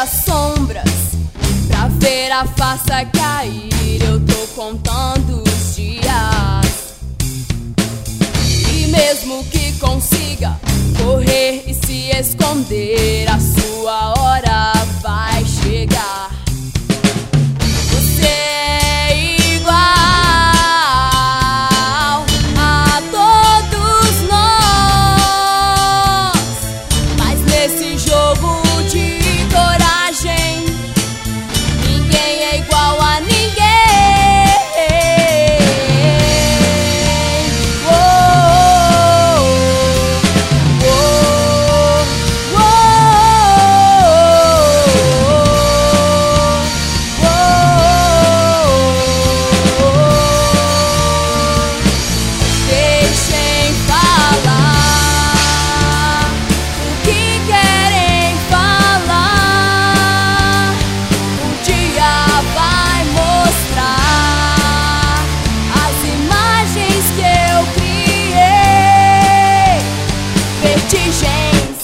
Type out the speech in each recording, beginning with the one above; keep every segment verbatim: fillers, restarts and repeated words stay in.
as sombras, pra ver a faça cair. Eu tô contando os dias, e mesmo que consiga correr e se esconder, a sua hora vai chegar. Você é igual a todos nós, mas nesse jogo de coragem ninguém é igual a ninguém. Oh, oh, oh, oh, oh, oh. Deixem falar o que querem falar. O dia vai mostrar as imagens que eu criei. Vertigens.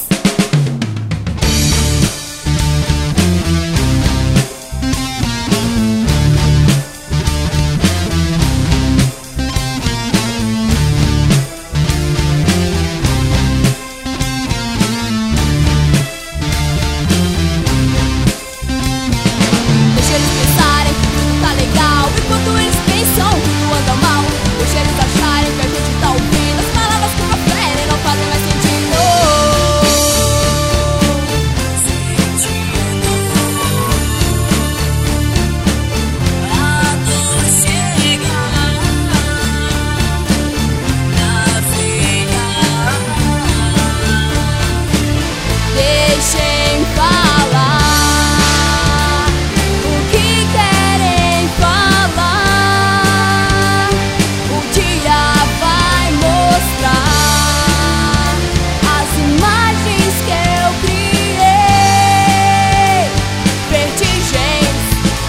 Deixa eles pensarem que tudo tá legal, enquanto eles pensam que tudo anda mal. Deixa eles acharem que a gente tá ouvindo as palavras que proferem, não fazem mais sentido. Deixem falar o que querem falar. O dia vai mostrar as imagens que eu criei. Vertigens.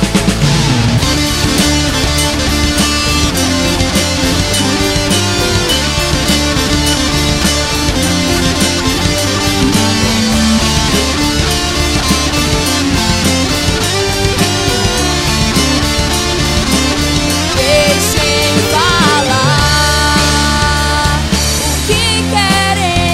Deixem falar o que querem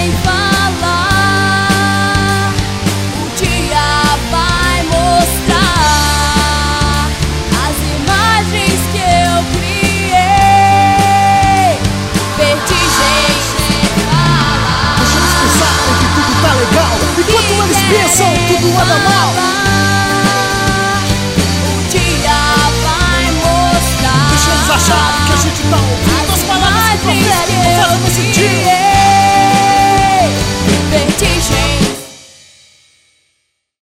falar. O dia vai mostrar as imagens que eu criei. Vertigens. Deixa eles pensarem que tudo tá legal, enquanto eles pensam tudo anda mal. O dia vai mostrar Deixa eles acharem que a gente tá ouvindo as palavras que proferem, não fazem mais sentido.